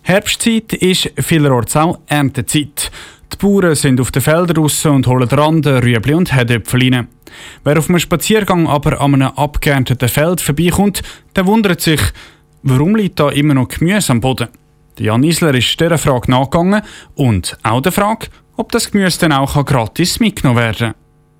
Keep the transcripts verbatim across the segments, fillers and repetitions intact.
Herbstzeit ist vielerorts auch Erntezeit. Die Bauern sind auf den Feldern draussen und holen Randen, Rüebli und Herdöpfel rein. Wer auf einem Spaziergang aber an einem abgeernteten Feld vorbeikommt, der wundert sich, warum liegt da immer noch Gemüse am Boden? Jan Isler ist dieser Frage nachgegangen und auch der Frage, ob das Gemüse dann auch gratis mitgenommen werden kann.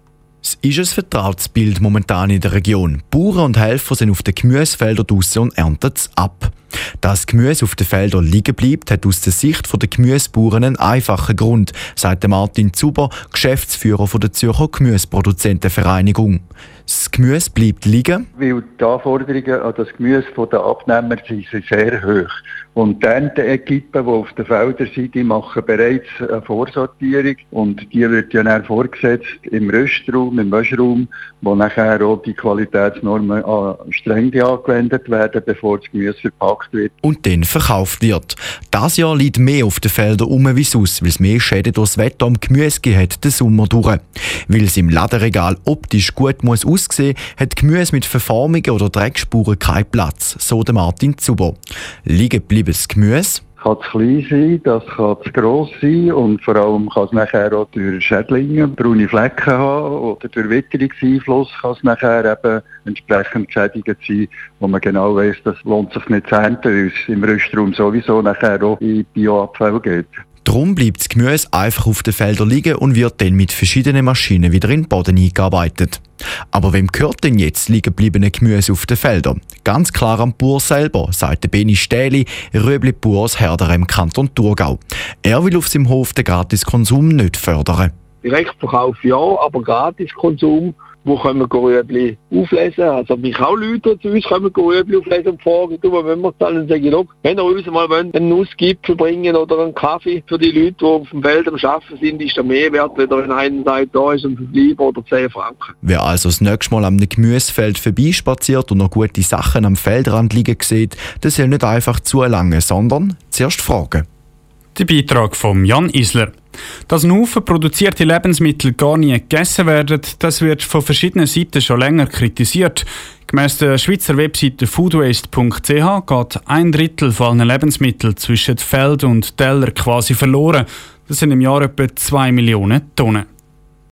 Es ist ein vertrautes Bild momentan in der Region. Bauern und Helfer sind auf den Gemüsefeldern draussen und ernten es ab. Dass Gemüse auf den Feldern liegen bleibt, hat aus der Sicht der Gemüsebauern einen einfachen Grund, sagt Martin Zuber, Geschäftsführer der Zürcher Gemüseproduzentenvereinigung. Das Gemüse bleibt liegen, weil die Anforderungen an das Gemüse der Abnehmer sind sehr hoch. Und die Ernteequipen, die auf den Feldern sind, die machen bereits eine Vorsortierung und die wird ja dann vorgesetzt im Röstraum, im Waschraum, wo nachher auch die Qualitätsnormen streng angewendet werden, bevor das Gemüse verpackt wird. Und dann verkauft wird. Dieses Jahr liegt mehr auf den Feldern um wie sonst, weil es mehr Schäden durch das Wetter am Gemüse gegeben hat, den Sommer durch. Weil es im Ladenregal optisch gut muss aussehen, hat Gemüse mit Verformungen oder Dreckspuren keinen Platz, so der Martin Zuber. Liegen bleibendes Gemüse kann zu klein sein, das kann zu gross sein und vor allem kann es nachher auch durch Schädlinge, braune Flecken haben oder durch Witterungseinfluss kann es nachher eben entsprechend geschädigt sein, wo man genau weiss, das lohnt sich nicht zu ernten, weil es im Röstraum sowieso nachher auch in Bioabfall geht. Darum bleibt das Gemüse einfach auf den Feldern liegen und wird dann mit verschiedenen Maschinen wieder in den Boden eingearbeitet. Aber wem gehört denn jetzt liegen gebliebene Gemüse auf den Feldern? Ganz klar am Bauer selber, sagt der Beni Stähli, Rüebli-Bauer aus Herder im Kanton Thurgau. Er will auf seinem Hof den Gratiskonsum nicht fördern. Direktverkauf ja, aber Gratiskonsum, wo können wir Rüebli auflesen. Also mich auch Leute zu uns können Rüebli auflesen und fragen, du, wenn wir zahlen, dann sage ich, look, wenn ihr uns mal einen Nussgipfel bringen oder einen Kaffee für die Leute, die auf dem Feld am Arbeiten sind, ist der mehr wert, wenn einer sagt, da ist ein Verbleib oder zehn Franken. Wer also das nächste Mal am Gemüsefeld vorbeispaziert und noch gute Sachen am Feldrand liegen sieht, der soll nicht einfach zulangen, sondern zuerst fragen. Der Beitrag von Jan Isler. Dass ein Haufen produzierte Lebensmittel gar nie gegessen werden, das wird von verschiedenen Seiten schon länger kritisiert. Gemäss der Schweizer Webseite foodwaste punkt c h geht ein Drittel von allen Lebensmitteln zwischen Feld und Teller quasi verloren. Das sind im Jahr etwa zwei Millionen Tonnen.